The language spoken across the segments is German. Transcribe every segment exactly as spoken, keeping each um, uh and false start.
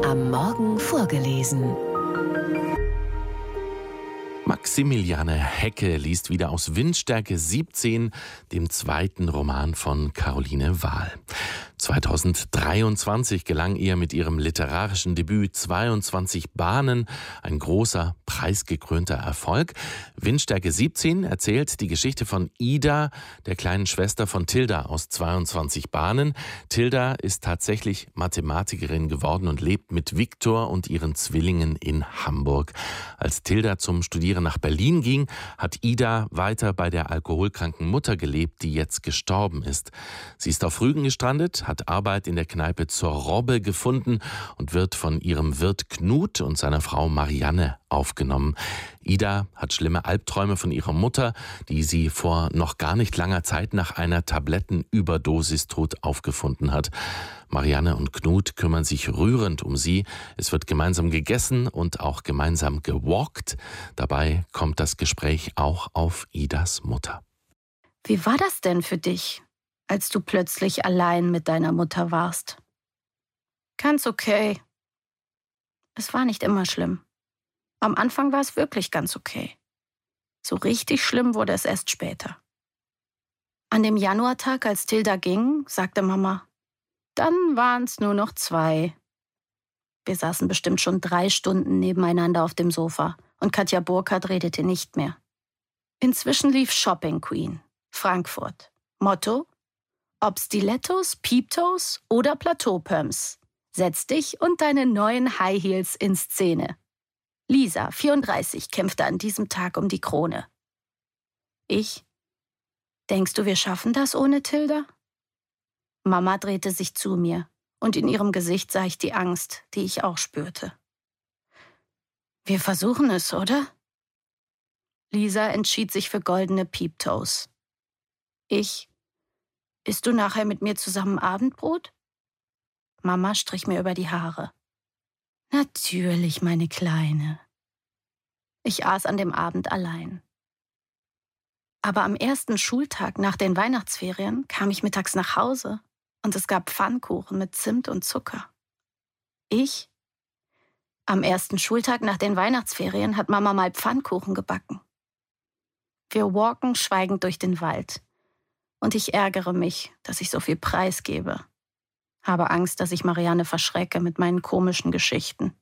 Am Morgen vorgelesen. Maximiliane Häcke liest wieder aus Windstärke siebzehn, dem zweiten Roman von Caroline Wahl. zweitausenddreiundzwanzig gelang ihr mit ihrem literarischen Debüt zweiundzwanzig Bahnen ein großer, preisgekrönter Erfolg. Windstärke siebzehn erzählt die Geschichte von Ida, der kleinen Schwester von Tilda aus zweiundzwanzig Bahnen. Tilda ist tatsächlich Mathematikerin geworden und lebt mit Viktor und ihren Zwillingen in Hamburg. Als Tilda zum Studieren nach Berlin ging, hat Ida weiter bei der alkoholkranken Mutter gelebt, die jetzt gestorben ist. Sie ist auf Rügen gestrandet, hat Arbeit in der Kneipe zur Robbe gefunden und wird von ihrem Wirt Knut und seiner Frau Marianne aufgenommen. Ida hat schlimme Albträume von ihrer Mutter, die sie vor noch gar nicht langer Zeit nach einer Tablettenüberdosis tot aufgefunden hat. Marianne und Knut kümmern sich rührend um sie. Es wird gemeinsam gegessen und auch gemeinsam gewalkt. Dabei kommt das Gespräch auch auf Idas Mutter. Wie war das denn für dich, als du plötzlich allein mit deiner Mutter warst? Ganz okay. Es war nicht immer schlimm. Am Anfang war es wirklich ganz okay. So richtig schlimm wurde es erst später. An dem Januartag, als Tilda ging, sagte Mama, dann waren es nur noch zwei. Wir saßen bestimmt schon drei Stunden nebeneinander auf dem Sofa und Katja Burkhardt redete nicht mehr. Inzwischen lief Shopping Queen, Frankfurt. Motto: ob Stilettos, Peeptoes oder Plateaupumps. Setz dich und deine neuen High Heels in Szene. Lisa, vierunddreißig, kämpfte an diesem Tag um die Krone. Ich? Denkst du, wir schaffen das ohne Tilda? Mama drehte sich zu mir und in ihrem Gesicht sah ich die Angst, die ich auch spürte. Wir versuchen es, oder? Lisa entschied sich für goldene Peeptoes. Ich? Isst du nachher mit mir zusammen Abendbrot? Mama strich mir über die Haare. Natürlich, meine Kleine. Ich aß an dem Abend allein. Aber am ersten Schultag nach den Weihnachtsferien kam ich mittags nach Hause und es gab Pfannkuchen mit Zimt und Zucker. Ich? Am ersten Schultag nach den Weihnachtsferien hat Mama mal Pfannkuchen gebacken. Wir walken schweigend durch den Wald. Und ich ärgere mich, dass ich so viel preisgebe. Habe Angst, dass ich Marianne verschrecke mit meinen komischen Geschichten.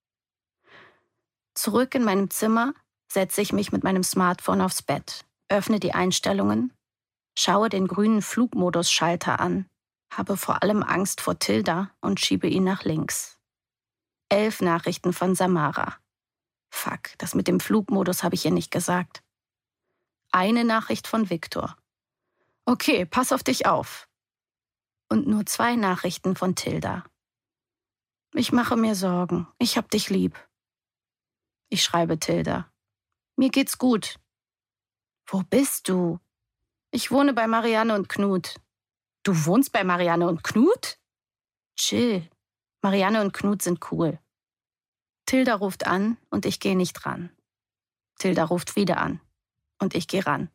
Zurück in meinem Zimmer setze ich mich mit meinem Smartphone aufs Bett, öffne die Einstellungen, schaue den grünen Flugmodus-Schalter an, habe vor allem Angst vor Tilda und schiebe ihn nach links. Elf Nachrichten von Samara. Fuck, das mit dem Flugmodus habe ich ihr nicht gesagt. Eine Nachricht von Viktor. Okay, pass auf dich auf. Und nur zwei Nachrichten von Tilda. Ich mache mir Sorgen. Ich hab dich lieb. Ich schreibe Tilda. Mir geht's gut. Wo bist du? Ich wohne bei Marianne und Knut. Du wohnst bei Marianne und Knut? Chill. Marianne und Knut sind cool. Tilda ruft an und ich gehe nicht ran. Tilda ruft wieder an und ich gehe ran.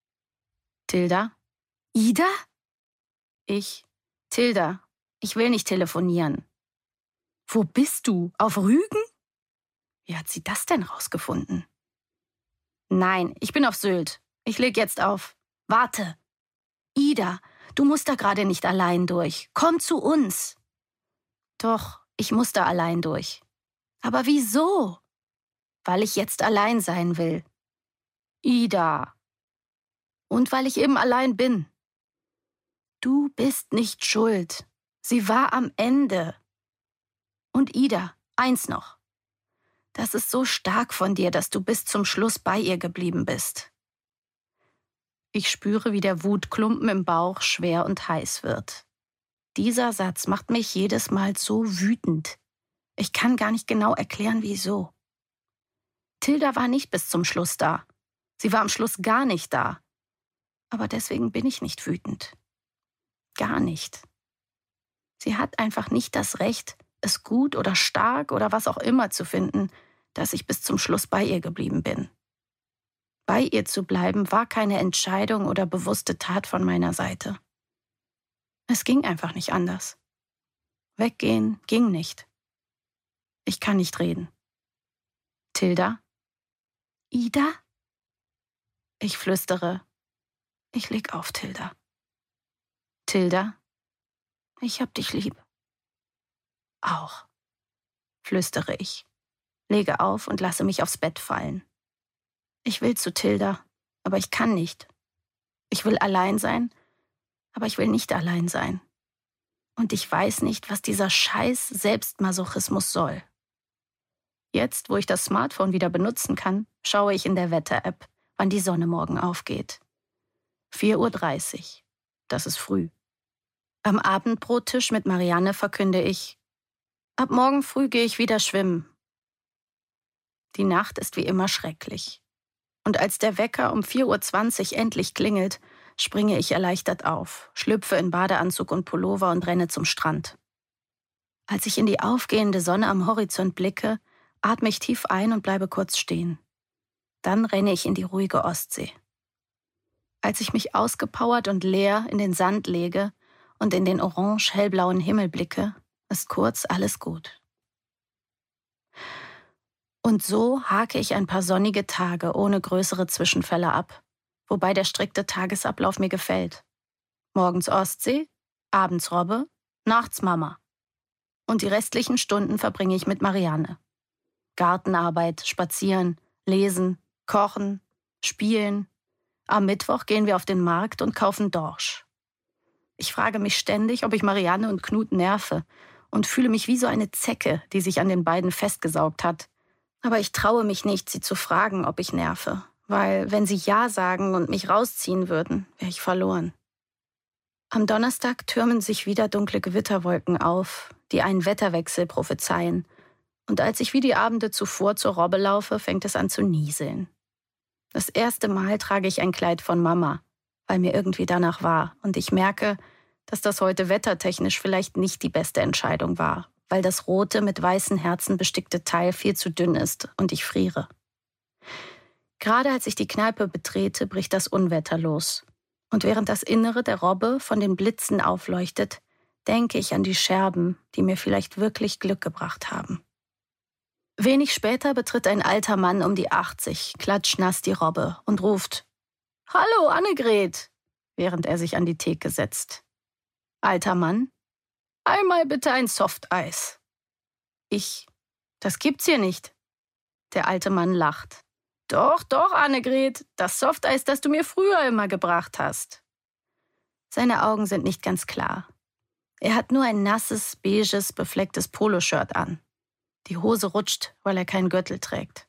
Tilda? Ida? Ich? Tilda, ich will nicht telefonieren. Wo bist du? Auf Rügen? Wie hat sie das denn rausgefunden? Nein, ich bin auf Sylt. Ich leg jetzt auf. Warte. Ida, du musst da gerade nicht allein durch. Komm zu uns. Doch, ich muss da allein durch. Aber wieso? Weil ich jetzt allein sein will. Ida. Und weil ich eben allein bin. Du bist nicht schuld. Sie war am Ende. Und Ida, eins noch. Das ist so stark von dir, dass du bis zum Schluss bei ihr geblieben bist. Ich spüre, wie der Wutklumpen im Bauch schwer und heiß wird. Dieser Satz macht mich jedes Mal so wütend. Ich kann gar nicht genau erklären, wieso. Tilda war nicht bis zum Schluss da. Sie war am Schluss gar nicht da. Aber deswegen bin ich nicht wütend. Gar nicht. Sie hat einfach nicht das Recht, es gut oder stark oder was auch immer zu finden, dass ich bis zum Schluss bei ihr geblieben bin. Bei ihr zu bleiben war keine Entscheidung oder bewusste Tat von meiner Seite. Es ging einfach nicht anders. Weggehen ging nicht. Ich kann nicht reden. Tilda? Ida? Ich flüstere. Ich leg auf, Tilda. Tilda? Ich hab dich lieb. Auch, flüstere ich, lege auf und lasse mich aufs Bett fallen. Ich will zu Tilda, aber ich kann nicht. Ich will allein sein, aber ich will nicht allein sein. Und ich weiß nicht, was dieser Scheiß Selbstmasochismus soll. Jetzt, wo ich das Smartphone wieder benutzen kann, schaue ich in der Wetter-App, wann die Sonne morgen aufgeht. vier Uhr dreißig. Das ist früh. Am Abendbrottisch mit Marianne verkünde ich: Ab morgen früh gehe ich wieder schwimmen. Die Nacht ist wie immer schrecklich. Und als der Wecker um vier Uhr zwanzig endlich klingelt, springe ich erleichtert auf, schlüpfe in Badeanzug und Pullover und renne zum Strand. Als ich in die aufgehende Sonne am Horizont blicke, atme ich tief ein und bleibe kurz stehen. Dann renne ich in die ruhige Ostsee. Als ich mich ausgepowert und leer in den Sand lege und in den orange-hellblauen Himmel blicke, ist kurz alles gut. Und so hake ich ein paar sonnige Tage ohne größere Zwischenfälle ab, wobei der strikte Tagesablauf mir gefällt. Morgens Ostsee, abends Robbe, nachts Mama. Und die restlichen Stunden verbringe ich mit Marianne. Gartenarbeit, spazieren, lesen, kochen, spielen. Am Mittwoch gehen wir auf den Markt und kaufen Dorsch. Ich frage mich ständig, ob ich Marianne und Knut nerve und fühle mich wie so eine Zecke, die sich an den beiden festgesaugt hat. Aber ich traue mich nicht, sie zu fragen, ob ich nerve, weil wenn sie Ja sagen und mich rausziehen würden, wäre ich verloren. Am Donnerstag türmen sich wieder dunkle Gewitterwolken auf, die einen Wetterwechsel prophezeien. Und als ich wie die Abende zuvor zur Robbe laufe, fängt es an zu nieseln. Das erste Mal trage ich ein Kleid von Mama, weil mir irgendwie danach war. Und ich merke, dass das heute wettertechnisch vielleicht nicht die beste Entscheidung war, weil das rote, mit weißen Herzen bestickte Teil viel zu dünn ist und ich friere. Gerade als ich die Kneipe betrete, bricht das Unwetter los. Und während das Innere der Robbe von den Blitzen aufleuchtet, denke ich an die Scherben, die mir vielleicht wirklich Glück gebracht haben. Wenig später betritt ein alter Mann um die achtzig, klatschnass die Robbe und ruft: »Hallo, Annegret«, während er sich an die Theke setzt. Alter Mann: »Einmal bitte ein Softeis.« Ich: »Das gibt's hier nicht.« Der alte Mann lacht. »Doch, doch, Annegret, das Softeis, das du mir früher immer gebracht hast.« Seine Augen sind nicht ganz klar. Er hat nur ein nasses, beiges, beflecktes Poloshirt an. Die Hose rutscht, weil er keinen Gürtel trägt.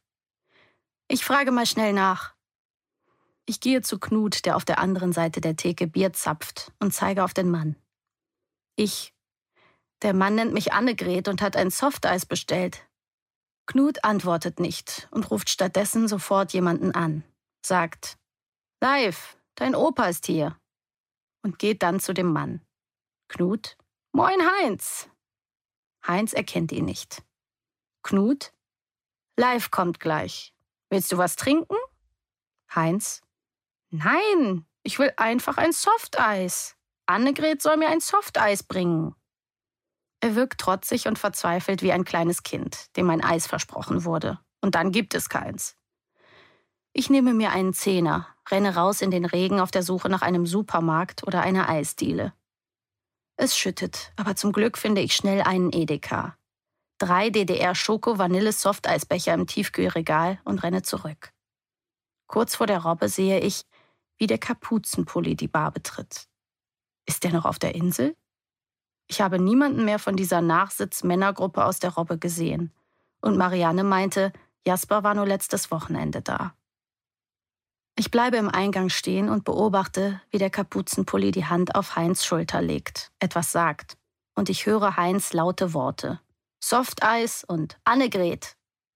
Ich frage mal schnell nach. Ich gehe zu Knut, der auf der anderen Seite der Theke Bier zapft, und zeige auf den Mann. Ich: Der Mann nennt mich Annegret und hat ein Softeis bestellt. Knut antwortet nicht und ruft stattdessen sofort jemanden an. Sagt: Leif, dein Opa ist hier. Und geht dann zu dem Mann. Knut: Moin Heinz. Heinz erkennt ihn nicht. Knut: Leif kommt gleich. Willst du was trinken? Heinz: Nein, ich will einfach ein Softeis. Annegret soll mir ein Softeis bringen. Er wirkt trotzig und verzweifelt wie ein kleines Kind, dem ein Eis versprochen wurde. Und dann gibt es keins. Ich nehme mir einen Zehner, renne raus in den Regen auf der Suche nach einem Supermarkt oder einer Eisdiele. Es schüttet, aber zum Glück finde ich schnell einen Edeka. Drei D D R-Schoko-Vanille-Softeisbecher im Tiefkühlregal und renne zurück. Kurz vor der Robbe sehe ich, wie der Kapuzenpulli die Bar betritt. Ist der noch auf der Insel? Ich habe niemanden mehr von dieser Nachsitz-Männergruppe aus der Robbe gesehen. Und Marianne meinte, Jasper war nur letztes Wochenende da. Ich bleibe im Eingang stehen und beobachte, wie der Kapuzenpulli die Hand auf Heinz' Schulter legt, etwas sagt. Und ich höre Heinz laute Worte. Softeis und Annegret.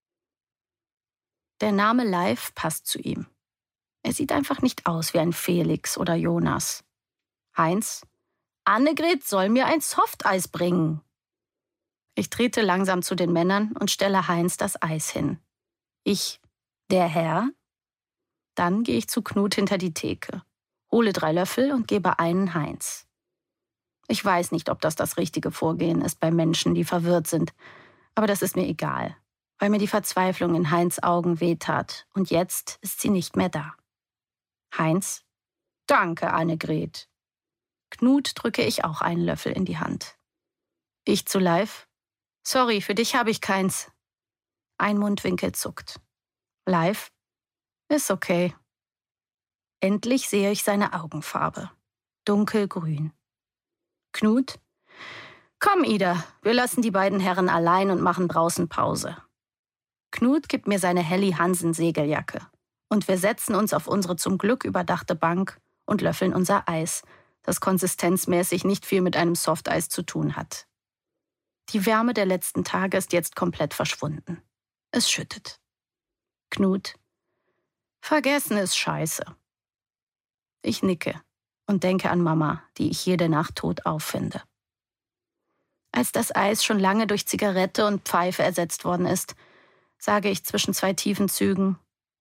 Der Name Leif passt zu ihm. Er sieht einfach nicht aus wie ein Felix oder Jonas. Heinz: Annegret soll mir ein Softeis bringen. Ich trete langsam zu den Männern und stelle Heinz das Eis hin. Ich: Der Herr? Dann gehe ich zu Knut hinter die Theke, hole drei Löffel und gebe einen Heinz. Ich weiß nicht, ob das das richtige Vorgehen ist bei Menschen, die verwirrt sind, Aber das ist mir egal, weil mir die Verzweiflung in Heinz' Augen wehtat und jetzt ist sie nicht mehr da. Heinz: Danke, Annegret. Knut drücke ich auch einen Löffel in die Hand. Ich zu Live: Sorry, für dich habe ich keins. Ein Mundwinkel zuckt. Live: Ist okay. Endlich sehe ich seine Augenfarbe. Dunkelgrün. Knut: Komm, Ida, wir lassen die beiden Herren allein und machen draußen Pause. Knut gibt mir seine Helly Hansen Segeljacke und wir setzen uns auf unsere zum Glück überdachte Bank und löffeln unser Eis, das konsistenzmäßig nicht viel mit einem Softeis zu tun hat. Die Wärme der letzten Tage ist jetzt komplett verschwunden. Es schüttet. Knut: Vergessen ist scheiße. Ich nicke und denke an Mama, die ich jede Nacht tot auffinde. Als das Eis schon lange durch Zigarette und Pfeife ersetzt worden ist, sage ich zwischen zwei tiefen Zügen: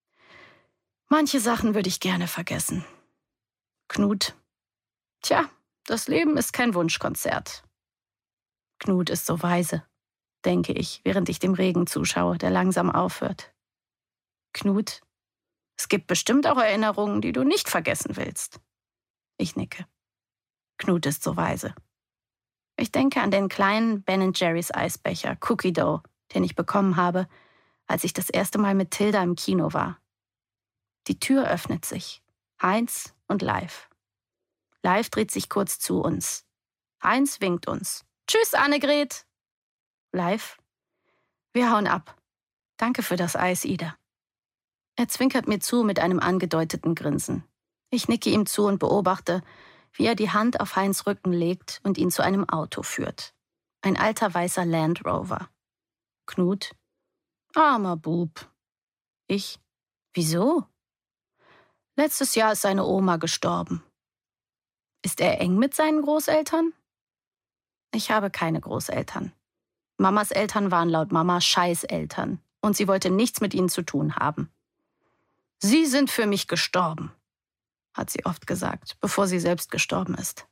Manche Sachen würde ich gerne vergessen. Knut: Tja, das Leben ist kein Wunschkonzert. Knut ist so weise, denke ich, während ich dem Regen zuschaue, der langsam aufhört. Knut: Es gibt bestimmt auch Erinnerungen, die du nicht vergessen willst. Ich nicke. Knut ist so weise. Ich denke an den kleinen Ben and Jerry's Eisbecher, Cookie Dough, den ich bekommen habe, als ich das erste Mal mit Tilda im Kino war. Die Tür öffnet sich. Heinz und Live. Live dreht sich kurz zu uns. Heinz winkt uns. Tschüss, Annegret. Live: Wir hauen ab. Danke für das Eis, Ida. Er zwinkert mir zu mit einem angedeuteten Grinsen. Ich nicke ihm zu und beobachte, wie er die Hand auf Heinz' Rücken legt und ihn zu einem Auto führt. Ein alter weißer Land Rover. Knut: Armer Bub. Ich: Wieso? Letztes Jahr ist seine Oma gestorben. Ist er eng mit seinen Großeltern? Ich habe keine Großeltern. Mamas Eltern waren laut Mama Scheißeltern und sie wollte nichts mit ihnen zu tun haben. Sie sind für mich gestorben, hat sie oft gesagt, bevor sie selbst gestorben ist.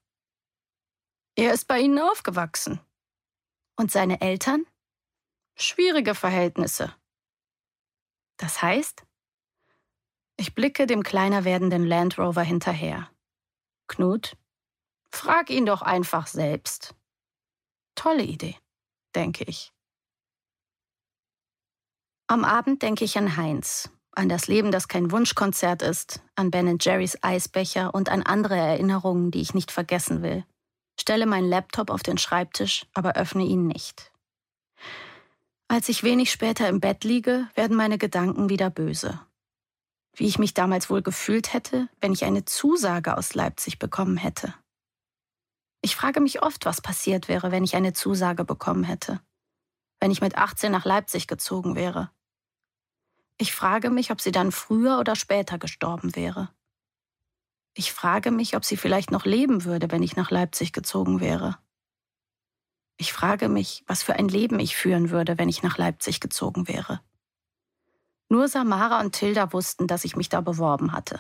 Er ist bei ihnen aufgewachsen. Und seine Eltern? Schwierige Verhältnisse. Das heißt? Ich blicke dem kleiner werdenden Land Rover hinterher. Knut: Frag ihn doch einfach selbst. Tolle Idee, denke ich. Am Abend denke ich an Heinz, an das Leben, das kein Wunschkonzert ist, an Ben and Jerry's Eisbecher und an andere Erinnerungen, die ich nicht vergessen will. Stelle meinen Laptop auf den Schreibtisch, aber öffne ihn nicht. Als ich wenig später im Bett liege, werden meine Gedanken wieder böse. Wie ich mich damals wohl gefühlt hätte, wenn ich eine Zusage aus Leipzig bekommen hätte. Ich frage mich oft, was passiert wäre, wenn ich eine Zusage bekommen hätte. Wenn ich mit achtzehn nach Leipzig gezogen wäre. Ich frage mich, ob sie dann früher oder später gestorben wäre. Ich frage mich, ob sie vielleicht noch leben würde, wenn ich nach Leipzig gezogen wäre. Ich frage mich, was für ein Leben ich führen würde, wenn ich nach Leipzig gezogen wäre. Nur Samara und Tilda wussten, dass ich mich da beworben hatte.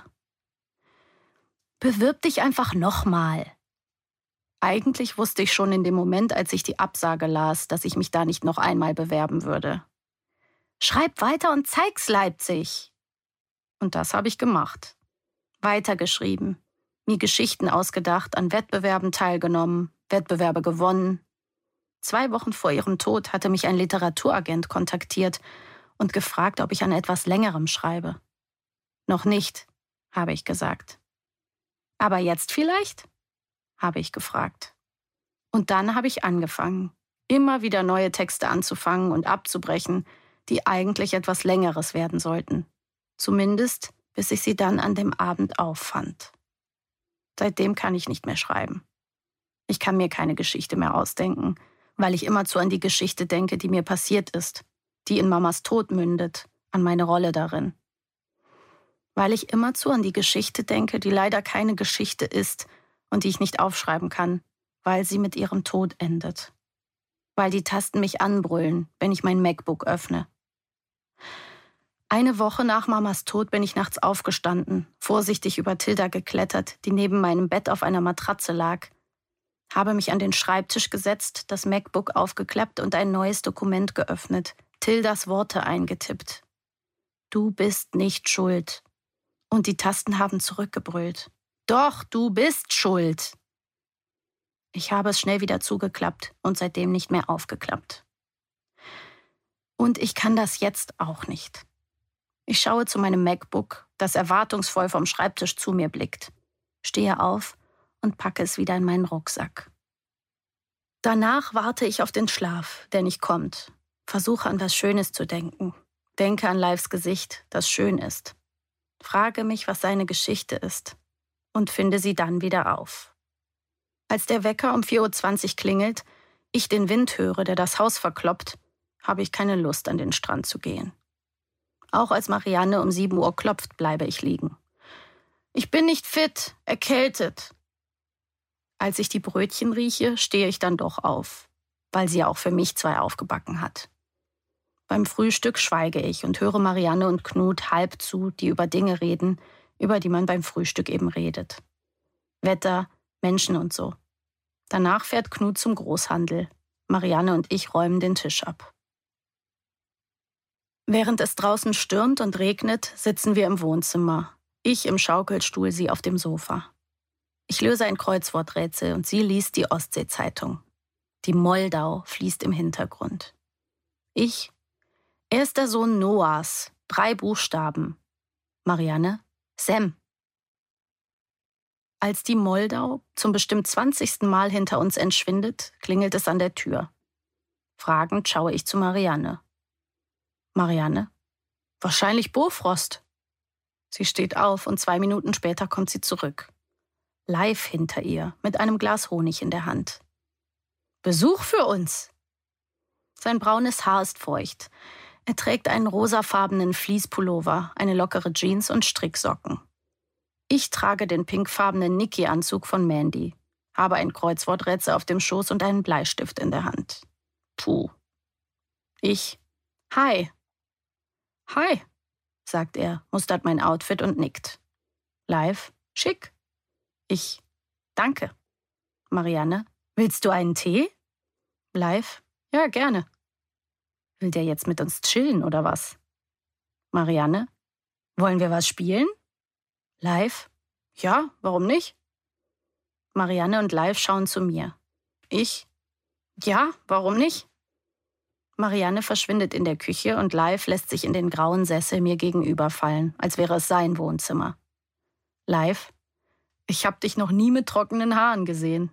Bewirb dich einfach nochmal. Eigentlich wusste ich schon in dem Moment, als ich die Absage las, dass ich mich da nicht noch einmal bewerben würde. Schreib weiter und zeig's Leipzig. Und das habe ich gemacht. Weitergeschrieben, mir Geschichten ausgedacht, an Wettbewerben teilgenommen, Wettbewerbe gewonnen. Zwei Wochen vor ihrem Tod hatte mich ein Literaturagent kontaktiert und gefragt, ob ich an etwas Längerem schreibe. Noch nicht, habe ich gesagt. Aber jetzt vielleicht? Habe ich gefragt. Und dann habe ich angefangen, immer wieder neue Texte anzufangen und abzubrechen, die eigentlich etwas Längeres werden sollten. Zumindest, bis ich sie dann an dem Abend auffand. Seitdem kann ich nicht mehr schreiben. Ich kann mir keine Geschichte mehr ausdenken, weil ich immerzu an die Geschichte denke, die mir passiert ist, die in Mamas Tod mündet, an meine Rolle darin. Weil ich immerzu an die Geschichte denke, die leider keine Geschichte ist und die ich nicht aufschreiben kann, weil sie mit ihrem Tod endet. Weil die Tasten mich anbrüllen, wenn ich mein MacBook öffne. Eine Woche nach Mamas Tod bin ich nachts aufgestanden, vorsichtig über Tilda geklettert, die neben meinem Bett auf einer Matratze lag, Habe mich an den Schreibtisch gesetzt, das MacBook aufgeklappt und ein neues Dokument geöffnet, Tildas Worte eingetippt. Du bist nicht schuld. Und die Tasten haben zurückgebrüllt. Doch, du bist schuld. Ich habe es schnell wieder zugeklappt und seitdem nicht mehr aufgeklappt. Und ich kann das jetzt auch nicht. Ich schaue zu meinem MacBook, das erwartungsvoll vom Schreibtisch zu mir blickt, stehe auf und packe es wieder in meinen Rucksack. Danach warte ich auf den Schlaf, der nicht kommt, versuche an was Schönes zu denken, denke an Lives Gesicht, das schön ist, frage mich, was seine Geschichte ist und finde sie dann wieder auf. Als der Wecker um vier Uhr zwanzig klingelt, ich den Wind höre, der das Haus verkloppt, habe ich keine Lust, an den Strand zu gehen. Auch als Marianne um sieben Uhr klopft, bleibe ich liegen. Ich bin nicht fit, erkältet. Als ich die Brötchen rieche, stehe ich dann doch auf, weil sie auch für mich zwei aufgebacken hat. Beim Frühstück schweige ich und höre Marianne und Knut halb zu, die über Dinge reden, über die man beim Frühstück eben redet. Wetter, Menschen und so. Danach fährt Knut zum Großhandel. Marianne und ich räumen den Tisch ab. Während es draußen stürmt und regnet, sitzen wir im Wohnzimmer. Ich im Schaukelstuhl, sie auf dem Sofa. Ich löse ein Kreuzworträtsel und sie liest die Ostsee-Zeitung. Die Moldau fließt im Hintergrund. Ich, erster Sohn Noahs, drei Buchstaben. Marianne, Sam. Als die Moldau zum bestimmt zwanzigsten Mal hinter uns entschwindet, klingelt es an der Tür. Fragend schaue ich zu Marianne. Marianne, wahrscheinlich Bofrost. Sie steht auf und zwei Minuten später kommt sie zurück. Live hinter ihr, mit einem Glas Honig in der Hand. Besuch für uns. Sein braunes Haar ist feucht. Er trägt einen rosafarbenen Fleece-Pullover, eine lockere Jeans und Stricksocken. Ich trage den pinkfarbenen Niki-Anzug von Mandy, habe ein Kreuzworträtsel auf dem Schoß und einen Bleistift in der Hand. Puh. Ich, hi. Hi, sagt er, mustert mein Outfit und nickt. Live, schick. Ich, danke. Marianne, willst du einen Tee? Live, ja, gerne. Will der jetzt mit uns chillen oder was? Marianne, wollen wir was spielen? Live, ja, warum nicht? Marianne und Live schauen zu mir. Ich, ja, warum nicht? Marianne verschwindet in der Küche und Live lässt sich in den grauen Sessel mir gegenüber fallen, als wäre es sein Wohnzimmer. Live, ich hab dich noch nie mit trockenen Haaren gesehen.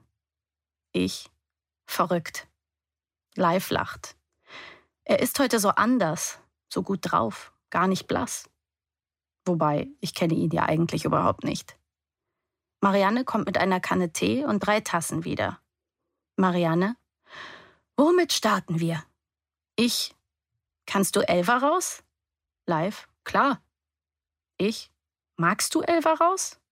Ich, verrückt. Live lacht. Er ist heute so anders, so gut drauf, gar nicht blass. Wobei, ich kenne ihn ja eigentlich überhaupt nicht. Marianne kommt mit einer Kanne Tee und drei Tassen wieder. Marianne, womit starten wir? Ich, kannst du Elva raus? Live, klar. Ich, magst du Elva raus?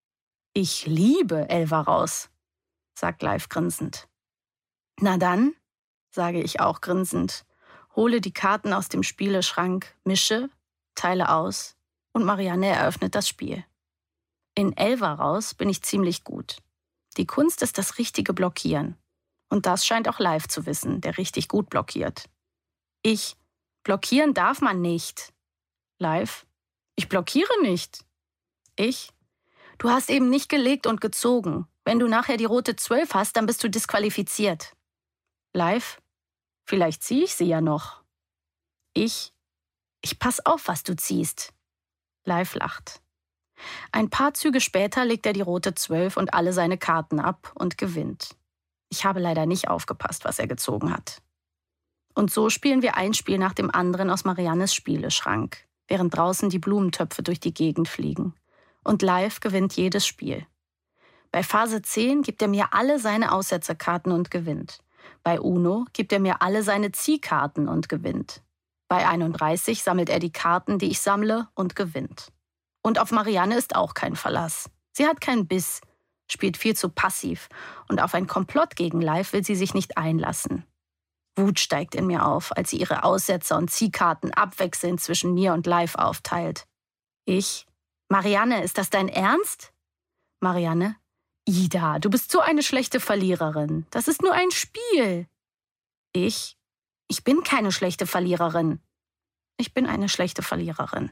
Ich liebe Elva raus, sagt Live grinsend. Na dann, sage ich auch grinsend, hole die Karten aus dem Spieleschrank, mische, teile aus und Marianne eröffnet das Spiel. In Elva raus bin ich ziemlich gut. Die Kunst ist das richtige Blockieren. Und das scheint auch Live zu wissen, der richtig gut blockiert. Ich, blockieren darf man nicht. Live, ich blockiere nicht. Ich, du hast eben nicht gelegt und gezogen. Wenn du nachher die rote zwölf hast, dann bist du disqualifiziert. Live, vielleicht ziehe ich sie ja noch. Ich, ich pass auf, was du ziehst. Live lacht. Ein paar Züge später legt er die rote zwölf und alle seine Karten ab und gewinnt. Ich habe leider nicht aufgepasst, was er gezogen hat. Und so spielen wir ein Spiel nach dem anderen aus Mariannes Spieleschrank, während draußen die Blumentöpfe durch die Gegend fliegen. Und Live gewinnt jedes Spiel. Bei Phase zehn gibt er mir alle seine Aussetzerkarten und gewinnt. Bei Uno gibt er mir alle seine Ziehkarten und gewinnt. Bei einunddreißig sammelt er die Karten, die ich sammle, und gewinnt. Und auf Marianne ist auch kein Verlass. Sie hat keinen Biss, spielt viel zu passiv und auf ein Komplott gegen Live will sie sich nicht einlassen. Wut steigt in mir auf, als sie ihre Aussetzer und Ziehkarten abwechselnd zwischen mir und Live aufteilt. Ich, Marianne, ist das dein Ernst? Marianne, Ida, du bist so eine schlechte Verliererin. Das ist nur ein Spiel. Ich? Ich bin keine schlechte Verliererin. Ich bin eine schlechte Verliererin.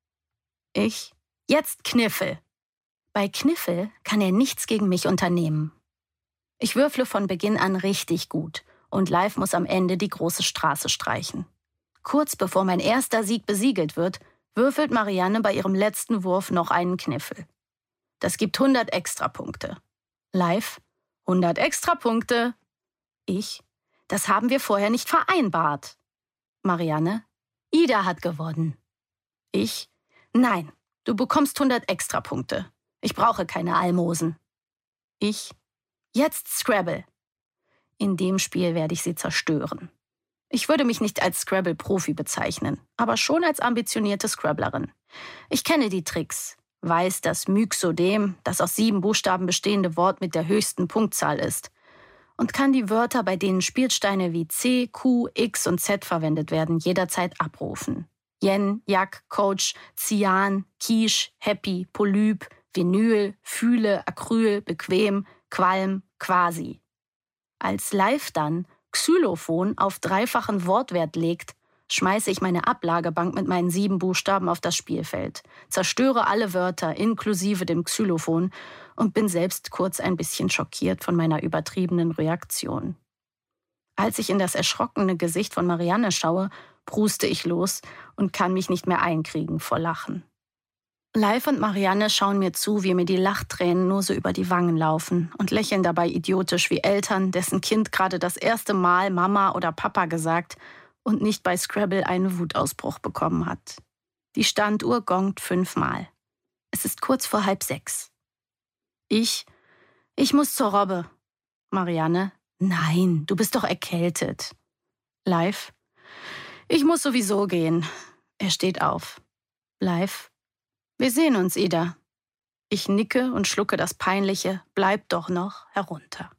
Ich? Jetzt Kniffel. Bei Kniffel kann er nichts gegen mich unternehmen. Ich würfle von Beginn an richtig gut und Live muss am Ende die große Straße streichen. Kurz bevor mein erster Sieg besiegelt wird, würfelt Marianne bei ihrem letzten Wurf noch einen Kniffel. Das gibt hundert Extrapunkte. Live, hundert Extrapunkte. Ich, das haben wir vorher nicht vereinbart. Marianne, Ida hat gewonnen. Ich, nein, du bekommst hundert Extrapunkte. Ich brauche keine Almosen. Ich, jetzt Scrabble. In dem Spiel werde ich sie zerstören. Ich würde mich nicht als Scrabble-Profi bezeichnen, aber schon als ambitionierte Scrabblerin. Ich kenne die Tricks, weiß, dass Myxodem das aus sieben Buchstaben bestehende Wort mit der höchsten Punktzahl ist und kann die Wörter, bei denen Spielsteine wie C, Q, X und Z verwendet werden, jederzeit abrufen. Yen, Jak, Coach, Cyan, Quiche, Happy, Polyp, Vinyl, Fühle, Acryl, Bequem, Qualm, Quasi. Als Live dann Xylophon auf dreifachen Wortwert legt, schmeiße ich meine Ablagebank mit meinen sieben Buchstaben auf das Spielfeld, zerstöre alle Wörter inklusive dem Xylophon und bin selbst kurz ein bisschen schockiert von meiner übertriebenen Reaktion. Als ich in das erschrockene Gesicht von Marianne schaue, pruste ich los und kann mich nicht mehr einkriegen vor Lachen. Live und Marianne schauen mir zu, wie mir die Lachtränen nur so über die Wangen laufen und lächeln dabei idiotisch wie Eltern, dessen Kind gerade das erste Mal Mama oder Papa gesagt und nicht bei Scrabble einen Wutausbruch bekommen hat. Die Standuhr gongt fünfmal. Es ist kurz vor halb sechs. Ich, ich muss zur Robbe. Marianne, nein, du bist doch erkältet. Live, ich muss sowieso gehen. Er steht auf. Live, wir sehen uns, Ida. Ich nicke und schlucke das peinliche "Bleib doch noch" herunter.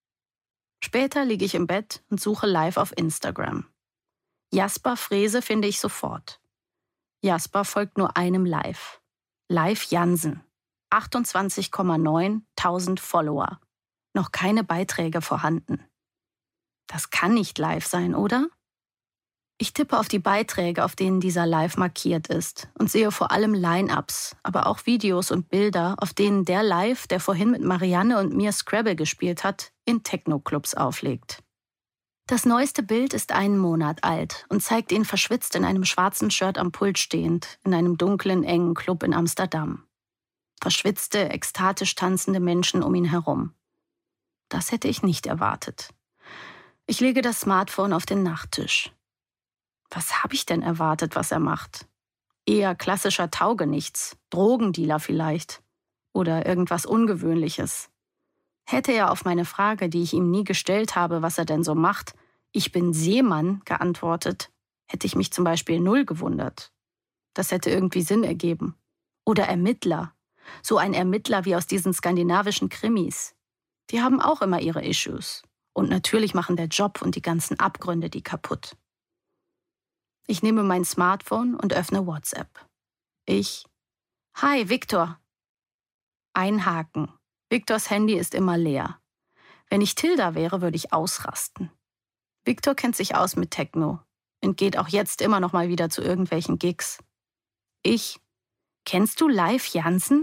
Später liege ich im Bett und suche Live auf Instagram. Jasper Frese finde ich sofort. Jasper folgt nur einem Live. Live Jansen. achtundzwanzig Komma neun tausend Follower. Noch keine Beiträge vorhanden. Das kann nicht Live sein, oder? Ich tippe auf die Beiträge, auf denen dieser Live markiert ist und sehe vor allem Line-Ups, aber auch Videos und Bilder, auf denen der Live, der vorhin mit Marianne und mir Scrabble gespielt hat, in Techno-Clubs auflegt. Das neueste Bild ist einen Monat alt und zeigt ihn verschwitzt in einem schwarzen Shirt am Pult stehend, in einem dunklen, engen Club in Amsterdam. Verschwitzte, ekstatisch tanzende Menschen um ihn herum. Das hätte ich nicht erwartet. Ich lege das Smartphone auf den Nachttisch. Was habe ich denn erwartet, was er macht? Eher klassischer Taugenichts, Drogendealer vielleicht. Oder irgendwas Ungewöhnliches. Hätte er auf meine Frage, die ich ihm nie gestellt habe, was er denn so macht, "Ich bin Seemann", geantwortet, hätte ich mich zum Beispiel null gewundert. Das hätte irgendwie Sinn ergeben. Oder Ermittler. So ein Ermittler wie aus diesen skandinavischen Krimis. Die haben auch immer ihre Issues. Und natürlich machen der Job und die ganzen Abgründe die kaputt. Ich nehme mein Smartphone und öffne WhatsApp. Ich, "Hi, Viktor." Ein Haken. Viktors Handy ist immer leer. Wenn ich Tilda wäre, würde ich ausrasten. Viktor kennt sich aus mit Techno und geht auch jetzt immer noch mal wieder zu irgendwelchen Gigs. Ich, "Kennst du Live Jansen?"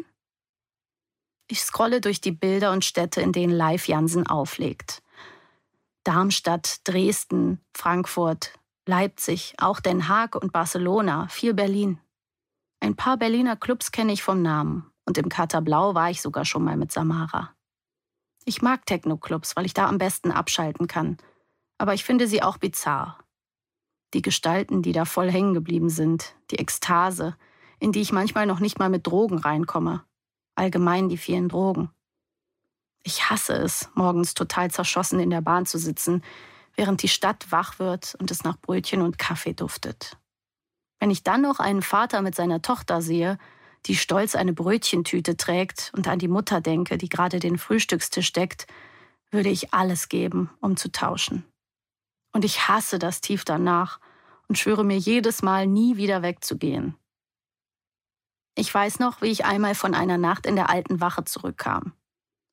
Ich scrolle durch die Bilder und Städte, in denen Live Jansen auflegt. Darmstadt, Dresden, Frankfurt, Leipzig, auch Den Haag und Barcelona, viel Berlin. Ein paar Berliner Clubs kenne ich vom Namen und im Kater Blau war ich sogar schon mal mit Samara. Ich mag Techno-Clubs, weil ich da am besten abschalten kann, aber ich finde sie auch bizarr. Die Gestalten, die da voll hängen geblieben sind, die Ekstase, in die ich manchmal noch nicht mal mit Drogen reinkomme. Allgemein die vielen Drogen. Ich hasse es, morgens total zerschossen in der Bahn zu sitzen, während die Stadt wach wird und es nach Brötchen und Kaffee duftet. Wenn ich dann noch einen Vater mit seiner Tochter sehe, die stolz eine Brötchentüte trägt und an die Mutter denke, die gerade den Frühstückstisch deckt, würde ich alles geben, um zu tauschen. Und ich hasse das tief danach und schwöre mir jedes Mal, nie wieder wegzugehen. Ich weiß noch, wie ich einmal von einer Nacht in der alten Wache zurückkam.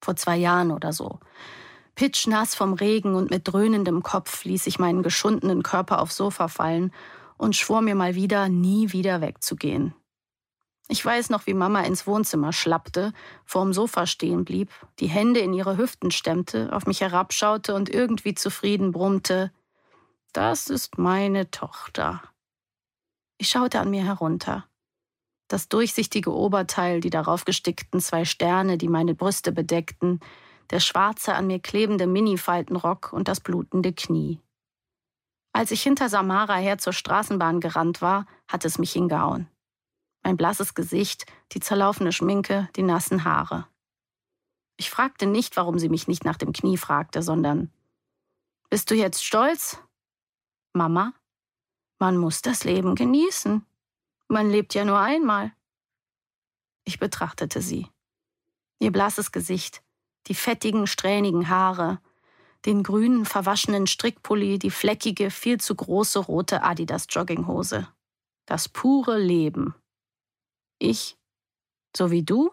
vor zwei Jahren oder so. Pitschnass vom Regen und mit dröhnendem Kopf ließ ich meinen geschundenen Körper aufs Sofa fallen und schwor mir mal wieder, nie wieder wegzugehen. Ich weiß noch, wie Mama ins Wohnzimmer schlappte, vorm Sofa stehen blieb, die Hände in ihre Hüften stemmte, auf mich herabschaute und irgendwie zufrieden brummte: »Das ist meine Tochter.« Ich schaute an mir herunter. Das durchsichtige Oberteil, die darauf gestickten zwei Sterne, die meine Brüste bedeckten, der schwarze, an mir klebende Minifaltenrock und das blutende Knie. Als ich hinter Samara her zur Straßenbahn gerannt war, hatte es mich hingehauen. Mein blasses Gesicht, die zerlaufene Schminke, die nassen Haare. Ich fragte nicht, warum sie mich nicht nach dem Knie fragte, sondern: »Bist du jetzt stolz?« »Mama, man muss das Leben genießen. Man lebt ja nur einmal.« Ich betrachtete sie. Ihr blasses Gesicht, die fettigen, strähnigen Haare, den grünen, verwaschenen Strickpulli, die fleckige, viel zu große rote Adidas-Jogginghose. Das pure Leben. Ich, so wie du?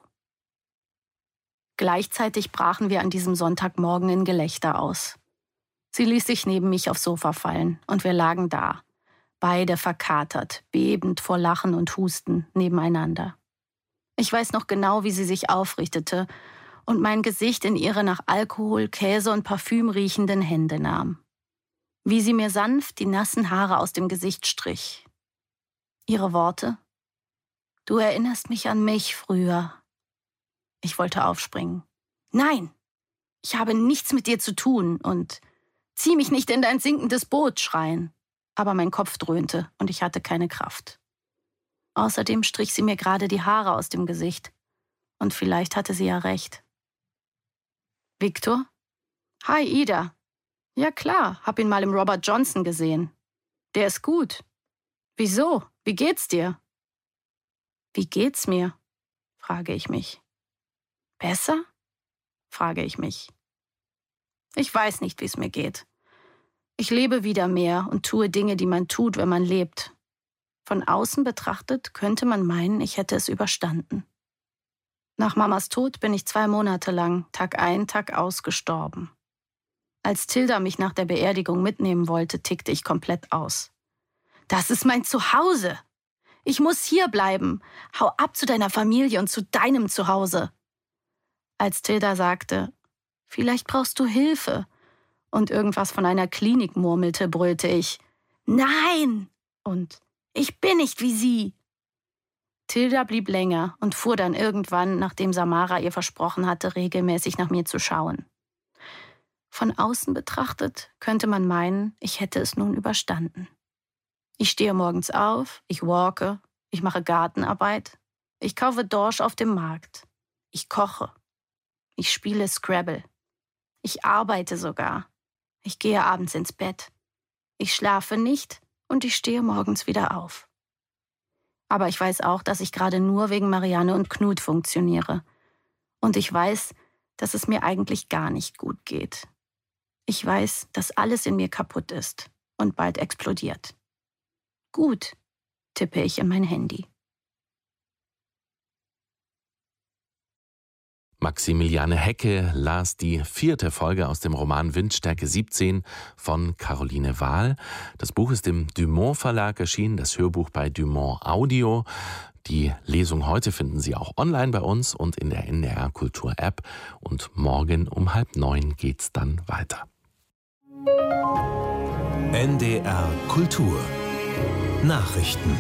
Gleichzeitig brachen wir an diesem Sonntagmorgen in Gelächter aus. Sie ließ sich neben mich aufs Sofa fallen und wir lagen da, beide verkatert, bebend vor Lachen und Husten, nebeneinander. Ich weiß noch genau, wie sie sich aufrichtete und mein Gesicht in ihre nach Alkohol, Käse und Parfüm riechenden Hände nahm. Wie sie mir sanft die nassen Haare aus dem Gesicht strich. Ihre Worte: »Du erinnerst mich an mich früher.« Ich wollte aufspringen. »Nein, ich habe nichts mit dir zu tun und zieh mich nicht in dein sinkendes Boot«, schreien. Aber mein Kopf dröhnte und ich hatte keine Kraft. Außerdem strich sie mir gerade die Haare aus dem Gesicht. Und vielleicht hatte sie ja recht. »Victor?« »Hi, Ida.« »Ja klar, hab ihn mal im Robert Johnson gesehen.« »Der ist gut.« »Wieso? Wie geht's dir?« »Wie geht's mir?«, frage ich mich. »Besser?«, frage ich mich. Ich weiß nicht, wie es mir geht. Ich lebe wieder mehr und tue Dinge, die man tut, wenn man lebt. Von außen betrachtet könnte man meinen, ich hätte es überstanden. Nach Mamas Tod bin ich zwei Monate lang, Tag ein, Tag aus, gestorben. Als Tilda mich nach der Beerdigung mitnehmen wollte, tickte ich komplett aus. »Das ist mein Zuhause! Ich muss hier bleiben! Hau ab zu deiner Familie und zu deinem Zuhause!« Als Tilda sagte: »Vielleicht brauchst du Hilfe«, und irgendwas von einer Klinik murmelte, brüllte ich: »Nein!« und »Ich bin nicht wie sie!« Tilda blieb länger und fuhr dann irgendwann, nachdem Samara ihr versprochen hatte, regelmäßig nach mir zu schauen. Von außen betrachtet könnte man meinen, ich hätte es nun überstanden. Ich stehe morgens auf, ich walke, ich mache Gartenarbeit, ich kaufe Dorsch auf dem Markt, ich koche, ich spiele Scrabble, ich arbeite sogar, ich gehe abends ins Bett, ich schlafe nicht und ich stehe morgens wieder auf. Aber ich weiß auch, dass ich gerade nur wegen Marianne und Knut funktioniere. Und ich weiß, dass es mir eigentlich gar nicht gut geht. Ich weiß, dass alles in mir kaputt ist und bald explodiert. Gut, tippe ich in mein Handy. Maximiliane Häcke las die vierte Folge aus dem Roman Windstärke siebzehn von Caroline Wahl. Das Buch ist im Dumont Verlag erschienen, das Hörbuch bei Dumont Audio. Die Lesung heute finden Sie auch online bei uns und in der N D R Kultur App. Und morgen um halb neun geht's dann weiter. N D R Kultur Nachrichten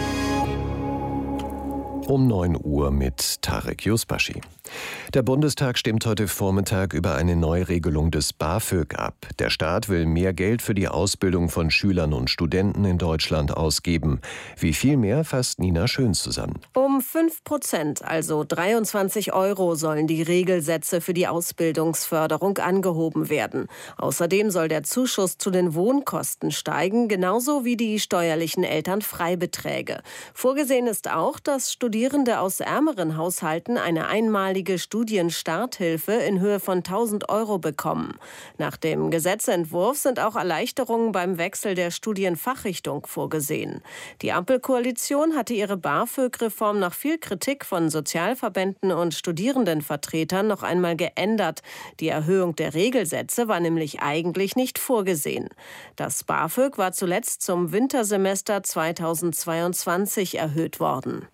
um neun Uhr mit Tarek Yusbashi. Der Bundestag stimmt heute Vormittag über eine Neuregelung des BAföG ab. Der Staat will mehr Geld für die Ausbildung von Schülern und Studenten in Deutschland ausgeben. Wie viel mehr, fasst Nina Schöns zusammen. Um fünf Prozent, also dreiundzwanzig Euro, sollen die Regelsätze für die Ausbildungsförderung angehoben werden. Außerdem soll der Zuschuss zu den Wohnkosten steigen, genauso wie die steuerlichen Elternfreibeträge. Vorgesehen ist auch, dass Studierende aus ärmeren Haushalten eine einmalige einmalige Studienstarthilfe in Höhe von tausend Euro bekommen. Nach dem Gesetzentwurf sind auch Erleichterungen beim Wechsel der Studienfachrichtung vorgesehen. Die Ampelkoalition hatte ihre BAföG-Reform nach viel Kritik von Sozialverbänden und Studierendenvertretern noch einmal geändert. Die Erhöhung der Regelsätze war nämlich eigentlich nicht vorgesehen. Das BAföG war zuletzt zum Wintersemester zweitausendzweiundzwanzig erhöht worden.